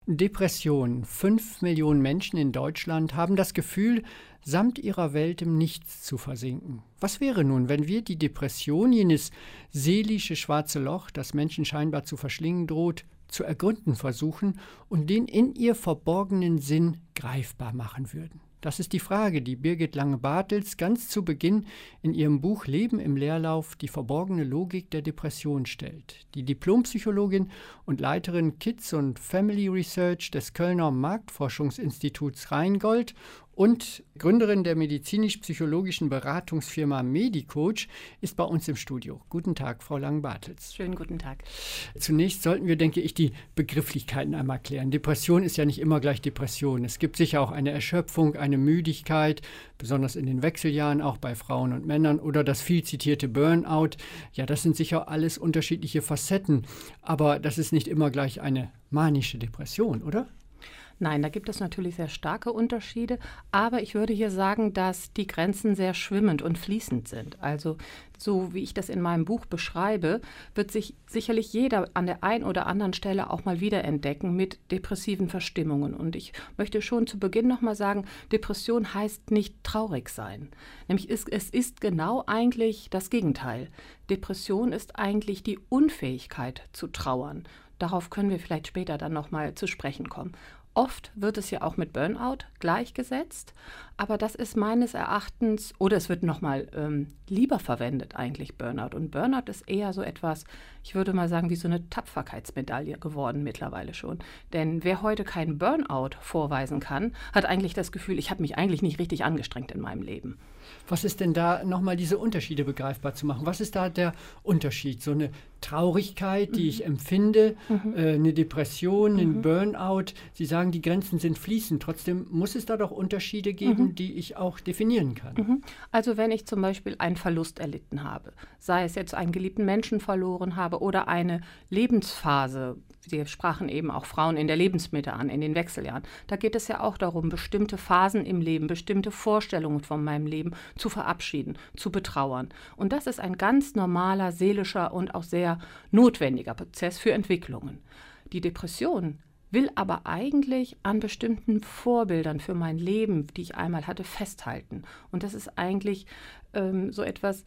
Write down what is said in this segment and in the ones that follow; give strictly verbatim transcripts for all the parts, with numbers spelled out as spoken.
Depression. Fünf Millionen Menschen in Deutschland haben das Gefühl, samt ihrer Welt im Nichts zu versinken. Was wäre nun, wenn wir die Depression, jenes seelische schwarze Loch, das Menschen scheinbar zu verschlingen droht, zu ergründen versuchen und den in ihr verborgenen Sinn greifbar machen würden? Das ist die Frage, die Birgit Lange-Bartels ganz zu Beginn in ihrem Buch Leben im Leerlauf, die verborgene Logik der Depression stellt. Die Diplompsychologin und Leiterin Kids und Family Research des Kölner Marktforschungsinstituts Rheingold und Gründerin der medizinisch-psychologischen Beratungsfirma Medicoach ist bei uns im Studio. Guten Tag, Frau Lange-Bartels. Schönen guten Tag. Zunächst sollten wir, denke ich, die Begrifflichkeiten einmal klären. Depression ist ja nicht immer gleich Depression. Es gibt sicher auch eine Erschöpfung, eine Müdigkeit, besonders in den Wechseljahren, auch bei Frauen und Männern, oder das viel zitierte Burnout. Ja, das sind sicher alles unterschiedliche Facetten. Aber das ist nicht immer gleich eine manische Depression, oder? Nein, da gibt es natürlich sehr starke Unterschiede, aber ich würde hier sagen, dass die Grenzen sehr schwimmend und fließend sind. Also so wie ich das in meinem Buch beschreibe, wird sich sicherlich jeder an der einen oder anderen Stelle auch mal wiederentdecken mit depressiven Verstimmungen. Und ich möchte schon zu Beginn nochmal sagen, Depression heißt nicht traurig sein. Nämlich ist, es ist genau eigentlich das Gegenteil. Depression ist eigentlich die Unfähigkeit zu trauern. Darauf können wir vielleicht später dann nochmal zu sprechen kommen. Oft wird es ja auch mit Burnout gleichgesetzt, aber das ist meines Erachtens, oder es wird nochmal ähm, lieber verwendet eigentlich, Burnout. Und Burnout ist eher so etwas, ich würde mal sagen, wie so eine Tapferkeitsmedaille geworden mittlerweile schon. Denn wer heute keinen Burnout vorweisen kann, hat eigentlich das Gefühl, ich habe mich eigentlich nicht richtig angestrengt in meinem Leben. Was ist denn da nochmal diese Unterschiede begreifbar zu machen? Was ist da der Unterschied? So eine Traurigkeit, die mhm. ich empfinde, mhm. äh, eine Depression, ein mhm. Burnout. Sie sagen, die Grenzen sind fließend. Trotzdem muss es da doch Unterschiede geben, mhm. die ich auch definieren kann. Mhm. Also wenn ich zum Beispiel einen Verlust erlitten habe, sei es jetzt einen geliebten Menschen verloren habe oder eine Lebensphase, wir sprachen eben auch Frauen in der Lebensmitte an, in den Wechseljahren, da geht es ja auch darum, bestimmte Phasen im Leben, bestimmte Vorstellungen von meinem Leben zu verabschieden, zu betrauern. Und das ist ein ganz normaler, seelischer und auch sehr notwendiger Prozess für Entwicklungen. Die Depression will aber eigentlich an bestimmten Vorbildern für mein Leben, die ich einmal hatte, festhalten. Und das ist eigentlich ähm, so etwas,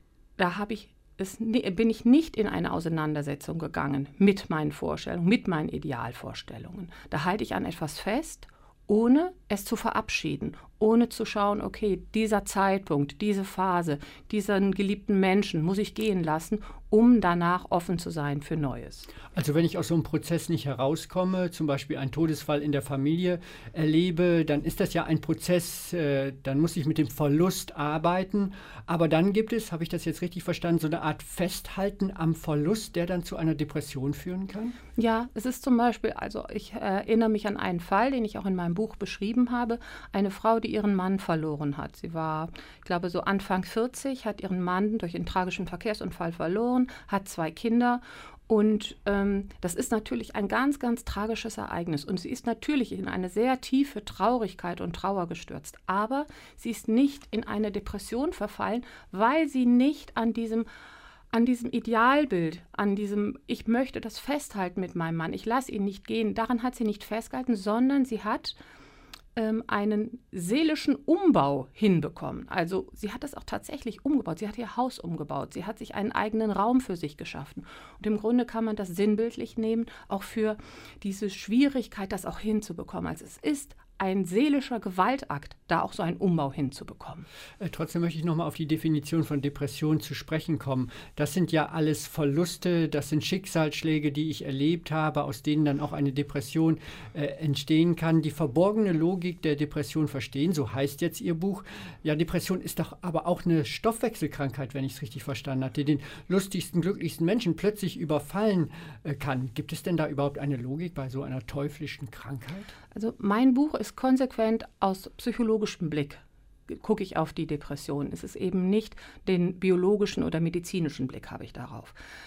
da habe ich es, bin ich nicht in eine Auseinandersetzung gegangen mit meinen Vorstellungen, mit meinen Idealvorstellungen. Da halte ich an etwas fest, ohne es zu verabschieden, ohne zu schauen, okay, dieser Zeitpunkt, diese Phase, diesen geliebten Menschen muss ich gehen lassen, um danach offen zu sein für Neues. Also wenn ich aus so einem Prozess nicht herauskomme, zum Beispiel einen Todesfall in der Familie erlebe, dann ist das ja ein Prozess, äh, dann muss ich mit dem Verlust arbeiten. Aber dann gibt es, habe ich das jetzt richtig verstanden, so eine Art Festhalten am Verlust, der dann zu einer Depression führen kann? Ja, es ist zum Beispiel, also ich erinnere mich an einen Fall, den ich auch in meinem Buch beschrieben habe, eine Frau, die ihren Mann verloren hat. Sie war, ich glaube, so Anfang vierzig, hat ihren Mann durch einen tragischen Verkehrsunfall verloren, hat zwei Kinder und ähm, das ist natürlich ein ganz, ganz tragisches Ereignis und sie ist natürlich in eine sehr tiefe Traurigkeit und Trauer gestürzt, aber sie ist nicht in eine Depression verfallen, weil sie nicht an diesem an diesem Idealbild, an diesem, ich möchte das festhalten mit meinem Mann, ich lasse ihn nicht gehen, daran hat sie nicht festgehalten, sondern sie hat ähm, einen seelischen Umbau hinbekommen. Also sie hat das auch tatsächlich umgebaut, sie hat ihr Haus umgebaut, sie hat sich einen eigenen Raum für sich geschaffen. Und im Grunde kann man das sinnbildlich nehmen, auch für diese Schwierigkeit, das auch hinzubekommen. Also es ist ein seelischer Gewaltakt, da auch so einen Umbau hinzubekommen. Äh, trotzdem möchte ich nochmal auf die Definition von Depression zu sprechen kommen. Das sind ja alles Verluste, das sind Schicksalsschläge, die ich erlebt habe, aus denen dann auch eine Depression äh, entstehen kann. Die verborgene Logik der Depression verstehen, so heißt jetzt Ihr Buch. Ja, Depression ist doch aber auch eine Stoffwechselkrankheit, wenn ich es richtig verstanden hatte, die den lustigsten, glücklichsten Menschen plötzlich überfallen äh, kann. Gibt es denn da überhaupt eine Logik bei so einer teuflischen Krankheit? Also mein Buch ist konsequent aus psychologischem Blick, gucke ich auf die Depression. Es ist eben nicht den biologischen oder medizinischen Blick habe ich darauf.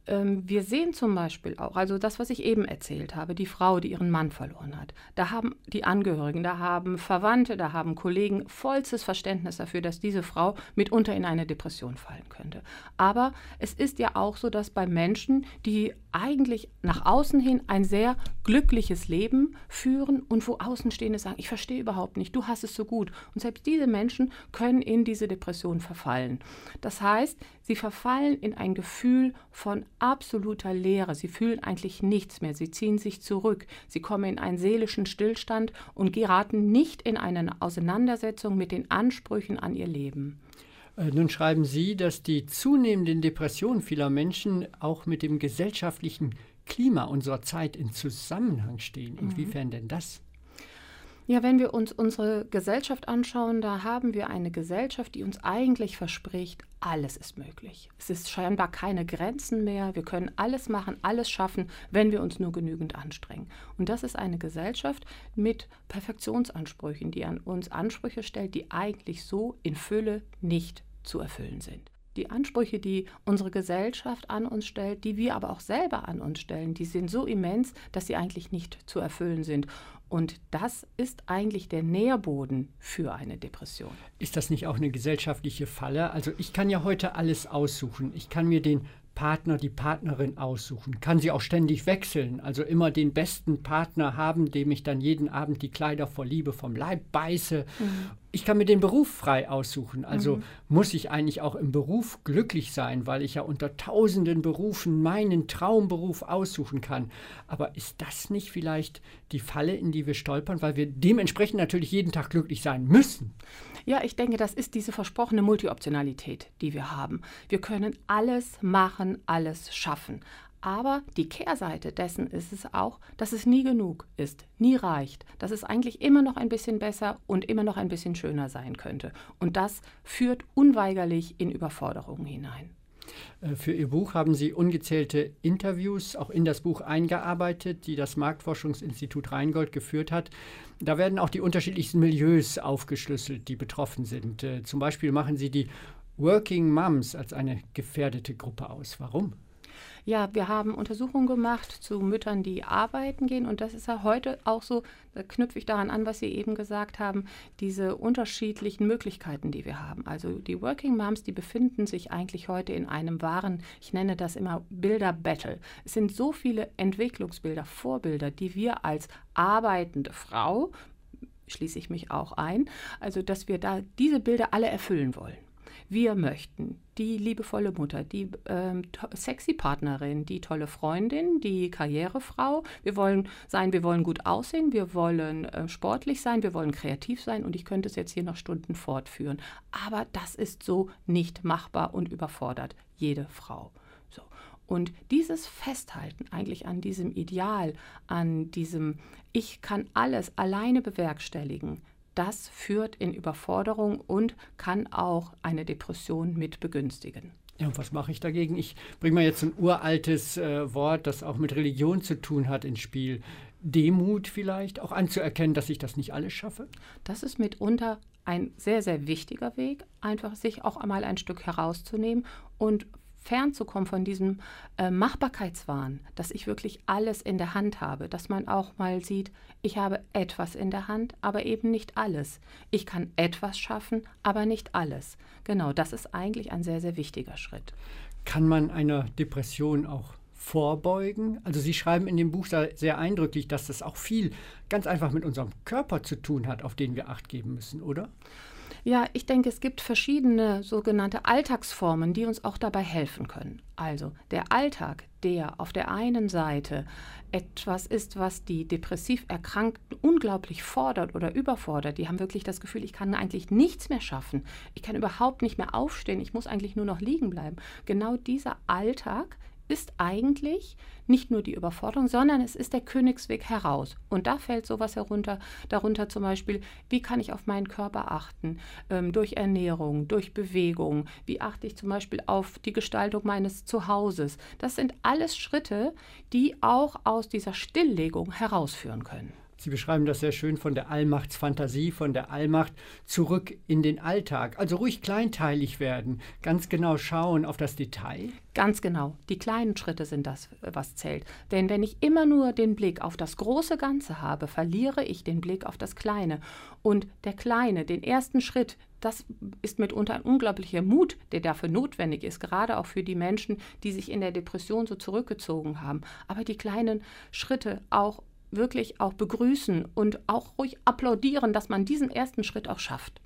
Ähm, wir sehen zum Beispiel auch, also das, was ich eben erzählt habe, die Frau, die ihren Mann verloren hat. Da haben die Angehörigen, da haben Verwandte, da haben Kollegen vollstes Verständnis dafür, dass diese Frau mitunter in eine Depression fallen könnte. Aber es ist ja auch so, dass bei Menschen, die eigentlich nach außen hin ein sehr glückliches Leben führen und wo Außenstehende sagen, ich verstehe überhaupt nicht, du hast es so gut. Und selbst diese Menschen können in diese Depression verfallen. Das heißt, sie verfallen in ein Gefühl von absoluter Leere. Sie fühlen eigentlich nichts mehr. Sie ziehen sich zurück. Sie kommen in einen seelischen Stillstand und geraten nicht in eine Auseinandersetzung mit den Ansprüchen an ihr Leben. Nun schreiben Sie, dass die zunehmenden Depressionen vieler Menschen auch mit dem gesellschaftlichen Klima unserer Zeit in Zusammenhang stehen. Inwiefern denn das? Ja, wenn wir uns unsere Gesellschaft anschauen, da haben wir eine Gesellschaft, die uns eigentlich verspricht, alles ist möglich. Es ist scheinbar keine Grenzen mehr. Wir können alles machen, alles schaffen, wenn wir uns nur genügend anstrengen. Und das ist eine Gesellschaft mit Perfektionsansprüchen, die an uns Ansprüche stellt, die eigentlich so in Fülle nicht zu erfüllen sind. Die Ansprüche, die unsere Gesellschaft an uns stellt, die wir aber auch selber an uns stellen, die sind so immens, dass sie eigentlich nicht zu erfüllen sind. Und das ist eigentlich der Nährboden für eine Depression. Ist das nicht auch eine gesellschaftliche Falle? Also ich kann ja heute alles aussuchen. Ich kann mir den Partner, die Partnerin aussuchen, kann sie auch ständig wechseln, also immer den besten Partner haben, dem ich dann jeden Abend die Kleider vor Liebe vom Leib beiße. Mhm. Ich kann mir den Beruf frei aussuchen, also mhm. muss ich eigentlich auch im Beruf glücklich sein, weil ich ja unter tausenden Berufen meinen Traumberuf aussuchen kann. Aber ist das nicht vielleicht die Falle, in die wir stolpern, weil wir dementsprechend natürlich jeden Tag glücklich sein müssen? Ja, ich denke, das ist diese versprochene Multioptionalität, die wir haben. Wir können alles machen, alles schaffen. Aber die Kehrseite dessen ist es auch, dass es nie genug ist, nie reicht, dass es eigentlich immer noch ein bisschen besser und immer noch ein bisschen schöner sein könnte. Und das führt unweigerlich in Überforderungen hinein. Für Ihr Buch haben Sie ungezählte Interviews auch in das Buch eingearbeitet, die das Marktforschungsinstitut Rheingold geführt hat. Da werden auch die unterschiedlichsten Milieus aufgeschlüsselt, die betroffen sind. Zum Beispiel machen Sie die Working Moms als eine gefährdete Gruppe aus. Warum? Ja, wir haben Untersuchungen gemacht zu Müttern, die arbeiten gehen. Und das ist ja heute auch so, da knüpfe ich daran an, was Sie eben gesagt haben, diese unterschiedlichen Möglichkeiten, die wir haben. Also die Working Moms, die befinden sich eigentlich heute in einem wahren, ich nenne das immer Bilder-Battle. Es sind so viele Entwicklungsbilder, Vorbilder, die wir als arbeitende Frau, schließe ich mich auch ein, also dass wir da diese Bilder alle erfüllen wollen. Wir möchten die liebevolle Mutter, die ähm, sexy Partnerin, die tolle Freundin, die Karrierefrau. Wir wollen sein, wir wollen gut aussehen, wir wollen äh, sportlich sein, wir wollen kreativ sein und ich könnte es jetzt hier noch Stunden fortführen. Aber das ist so nicht machbar und überfordert jede Frau. So. Und dieses Festhalten eigentlich an diesem Ideal, an diesem ich kann alles alleine bewerkstelligen, das führt in Überforderung und kann auch eine Depression mit begünstigen. Ja, und was mache ich dagegen? Ich bringe mal jetzt ein uraltes äh, Wort, das auch mit Religion zu tun hat, ins Spiel. Demut vielleicht, auch anzuerkennen, dass ich das nicht alles schaffe? Das ist mitunter ein sehr, sehr wichtiger Weg, einfach sich auch einmal ein Stück herauszunehmen und fernzukommen von diesem äh, Machbarkeitswahn, dass ich wirklich alles in der Hand habe, dass man auch mal sieht, ich habe etwas in der Hand, aber eben nicht alles. Ich kann etwas schaffen, aber nicht alles. Genau, das ist eigentlich ein sehr, sehr wichtiger Schritt. Kann man einer Depression auch vorbeugen? Also Sie schreiben in dem Buch sehr eindrücklich, dass das auch viel ganz einfach mit unserem Körper zu tun hat, auf den wir Acht geben müssen, oder? Ja, ich denke, es gibt verschiedene sogenannte Alltagsformen, die uns auch dabei helfen können. Also der Alltag, der auf der einen Seite etwas ist, was die depressiv Erkrankten unglaublich fordert oder überfordert. Die haben wirklich das Gefühl, ich kann eigentlich nichts mehr schaffen. Ich kann überhaupt nicht mehr aufstehen. Ich muss eigentlich nur noch liegen bleiben. Genau dieser Alltag ist eigentlich nicht nur die Überforderung, sondern es ist der Königsweg heraus. Und da fällt sowas herunter, darunter zum Beispiel, wie kann ich auf meinen Körper achten? Ähm, durch Ernährung, durch Bewegung. Wie achte ich zum Beispiel auf die Gestaltung meines Zuhauses? Das sind alles Schritte, die auch aus dieser Stilllegung herausführen können. Sie beschreiben das sehr schön von der Allmachtsfantasie, von der Allmacht zurück in den Alltag. Also ruhig kleinteilig werden, ganz genau schauen auf das Detail. Ganz genau. Die kleinen Schritte sind das, was zählt. Denn wenn ich immer nur den Blick auf das große Ganze habe, verliere ich den Blick auf das Kleine. Und der Kleine, den ersten Schritt, das ist mitunter ein unglaublicher Mut, der dafür notwendig ist, gerade auch für die Menschen, die sich in der Depression so zurückgezogen haben. Aber die kleinen Schritte auch wirklich auch begrüßen und auch ruhig applaudieren, dass man diesen ersten Schritt auch schafft.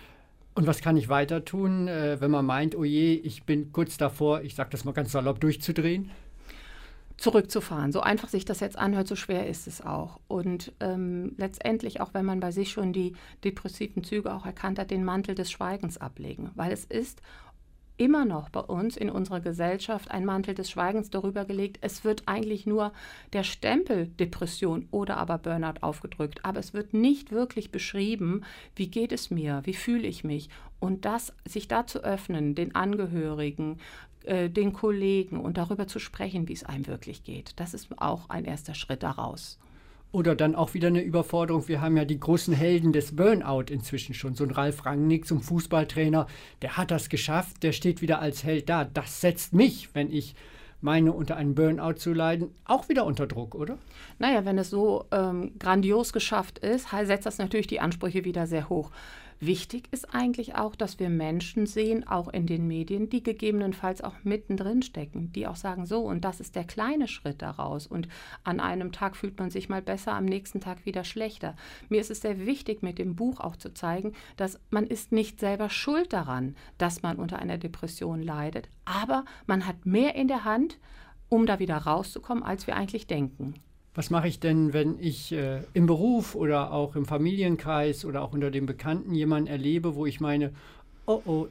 Und was kann ich weiter tun, wenn man meint, oh je, ich bin kurz davor, ich sage das mal ganz salopp, durchzudrehen? Zurückzufahren. So einfach sich das jetzt anhört, so schwer ist es auch. Und ähm, letztendlich, auch wenn man bei sich schon die depressiven Züge auch erkannt hat, den Mantel des Schweigens ablegen. Weil es ist immer noch bei uns in unserer Gesellschaft ein Mantel des Schweigens darüber gelegt. Es wird eigentlich nur der Stempel Depression oder aber Burnout aufgedrückt. Aber es wird nicht wirklich beschrieben, wie geht es mir, wie fühle ich mich. Und das, sich da zu öffnen, den Angehörigen, äh, den Kollegen und darüber zu sprechen, wie es einem wirklich geht, das ist auch ein erster Schritt daraus. Oder dann auch wieder eine Überforderung. Wir haben ja die großen Helden des Burnout inzwischen schon. So ein Ralf Rangnick, so ein Fußballtrainer, der hat das geschafft, der steht wieder als Held da. Das setzt mich, wenn ich meine, unter einem Burnout zu leiden, auch wieder unter Druck, oder? Naja, wenn es so ähm, grandios geschafft ist, setzt das natürlich die Ansprüche wieder sehr hoch. Wichtig ist eigentlich auch, dass wir Menschen sehen, auch in den Medien, die gegebenenfalls auch mittendrin stecken, die auch sagen, so, und das ist der kleine Schritt daraus. Und an einem Tag fühlt man sich mal besser, am nächsten Tag wieder schlechter. Mir ist es sehr wichtig, mit dem Buch auch zu zeigen, dass man ist nicht selber schuld daran, dass man unter einer Depression leidet, aber man hat mehr in der Hand, um da wieder rauszukommen, als wir eigentlich denken. Was mache ich denn, wenn ich äh, im Beruf oder auch im Familienkreis oder auch unter den Bekannten jemanden erlebe, wo ich meine, oh oh,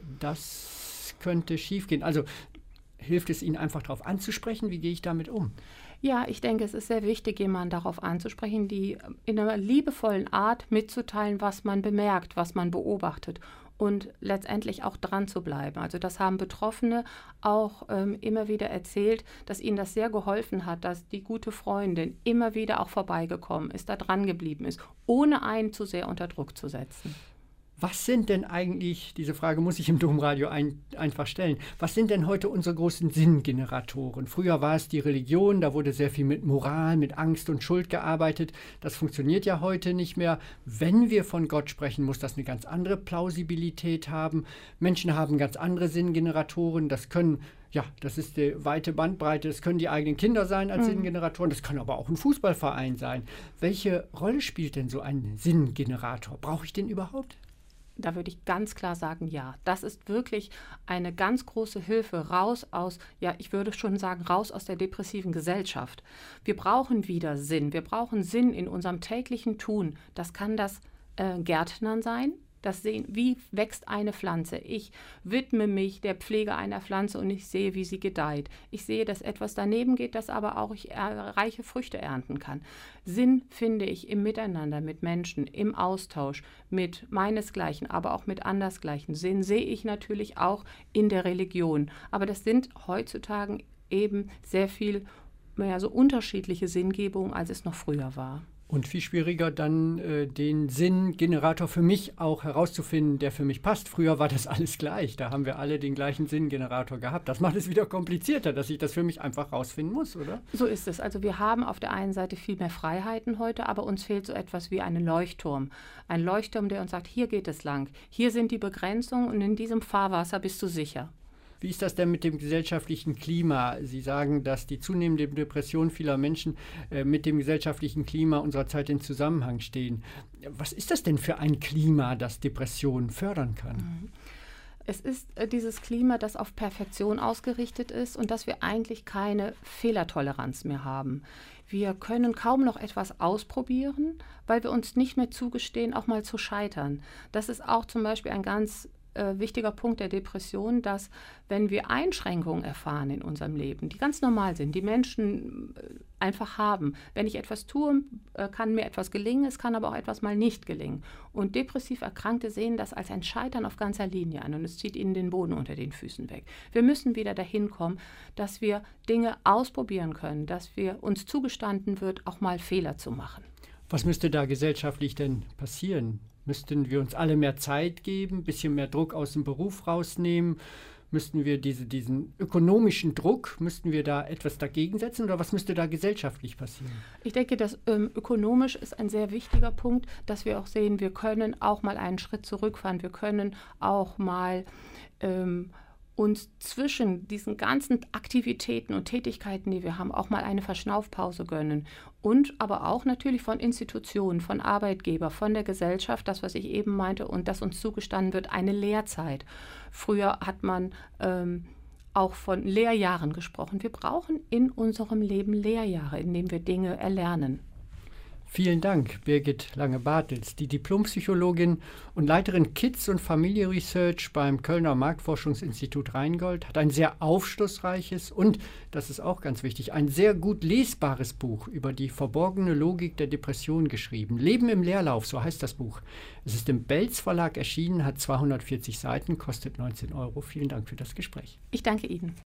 das könnte schiefgehen? Also hilft es Ihnen einfach darauf anzusprechen? Wie gehe ich damit um? Ja, ich denke, es ist sehr wichtig, jemanden darauf anzusprechen, die in einer liebevollen Art mitzuteilen, was man bemerkt, was man beobachtet. Und letztendlich auch dran zu bleiben. Also das haben Betroffene auch ähm, immer wieder erzählt, dass ihnen das sehr geholfen hat, dass die gute Freundin immer wieder auch vorbeigekommen ist, da dran geblieben ist, ohne einen zu sehr unter Druck zu setzen. Was sind denn eigentlich, diese Frage muss ich im Domradio ein, einfach stellen, was sind denn heute unsere großen Sinngeneratoren? Früher war es die Religion, da wurde sehr viel mit Moral, mit Angst und Schuld gearbeitet. Das funktioniert ja heute nicht mehr. Wenn wir von Gott sprechen, muss das eine ganz andere Plausibilität haben. Menschen haben ganz andere Sinngeneratoren. Das können, ja, das ist die weite Bandbreite. Das können die eigenen Kinder sein als mhm. Sinngeneratoren. Das kann aber auch ein Fußballverein sein. Welche Rolle spielt denn so ein Sinngenerator? Brauche ich den überhaupt? Da würde ich ganz klar sagen, ja. Das ist wirklich eine ganz große Hilfe raus aus, ja, ich würde schon sagen, raus aus der depressiven Gesellschaft. Wir brauchen wieder Sinn. Wir brauchen Sinn in unserem täglichen Tun. Das kann das äh, Gärtnern sein. Das Sehen, wie wächst eine Pflanze. Ich widme mich der Pflege einer Pflanze und ich sehe, wie sie gedeiht. Ich sehe, dass etwas daneben geht, dass aber auch ich reiche Früchte ernten kann. Sinn finde ich im Miteinander mit Menschen, im Austausch mit meinesgleichen, aber auch mit andersgleichen. Sinn sehe ich natürlich auch in der Religion. Aber das sind heutzutage eben sehr viel mehr so unterschiedliche Sinngebungen, als es noch früher war. Und viel schwieriger dann äh, den Sinngenerator für mich auch herauszufinden, der für mich passt. Früher war das alles gleich, da haben wir alle den gleichen Sinngenerator gehabt. Das macht es wieder komplizierter, dass ich das für mich einfach rausfinden muss, oder? So ist es. Also wir haben auf der einen Seite viel mehr Freiheiten heute, aber uns fehlt so etwas wie ein Leuchtturm. Ein Leuchtturm, der uns sagt, hier geht es lang, hier sind die Begrenzungen und in diesem Fahrwasser bist du sicher. Wie ist das denn mit dem gesellschaftlichen Klima? Sie sagen, dass die zunehmende Depression vieler Menschen äh, mit dem gesellschaftlichen Klima unserer Zeit in Zusammenhang stehen. Was ist das denn für ein Klima, das Depressionen fördern kann? Es ist äh, dieses Klima, das auf Perfektion ausgerichtet ist und dass wir eigentlich keine Fehlertoleranz mehr haben. Wir können kaum noch etwas ausprobieren, weil wir uns nicht mehr zugestehen, auch mal zu scheitern. Das ist auch zum Beispiel ein ganz Äh, wichtiger Punkt der Depression, dass wenn wir Einschränkungen erfahren in unserem Leben, die ganz normal sind, die Menschen äh, einfach haben, wenn ich etwas tue, äh, kann mir etwas gelingen, es kann aber auch etwas mal nicht gelingen. Und depressiv Erkrankte sehen das als ein Scheitern auf ganzer Linie an und es zieht ihnen den Boden unter den Füßen weg. Wir müssen wieder dahin kommen, dass wir Dinge ausprobieren können, dass wir uns zugestanden wird, auch mal Fehler zu machen. Was müsste da gesellschaftlich denn passieren? Müssten wir uns alle mehr Zeit geben, ein bisschen mehr Druck aus dem Beruf rausnehmen? Müssten wir diese, diesen ökonomischen Druck, müssten wir da etwas dagegen setzen oder was müsste da gesellschaftlich passieren? Ich denke, dass ähm, ökonomisch ist ein sehr wichtiger Punkt, dass wir auch sehen, wir können auch mal einen Schritt zurückfahren, wir können auch mal ähm, uns zwischen diesen ganzen Aktivitäten und Tätigkeiten, die wir haben, auch mal eine Verschnaufpause gönnen. Und aber auch natürlich von Institutionen, von Arbeitgebern, von der Gesellschaft, das, was ich eben meinte, und dass uns zugestanden wird, eine Lehrzeit. Früher hat man ähm, auch von Lehrjahren gesprochen. Wir brauchen in unserem Leben Lehrjahre, in denen wir Dinge erlernen. Vielen Dank, Birgit Lange-Bartels, die Diplompsychologin und Leiterin Kids- und Familie Research beim Kölner Marktforschungsinstitut Rheingold, hat ein sehr aufschlussreiches und, das ist auch ganz wichtig, ein sehr gut lesbares Buch über die verborgene Logik der Depression geschrieben. Leben im Leerlauf, so heißt das Buch. Es ist im Belz Verlag erschienen, hat zweihundertvierzig Seiten, kostet neunzehn Euro. Vielen Dank für das Gespräch. Ich danke Ihnen.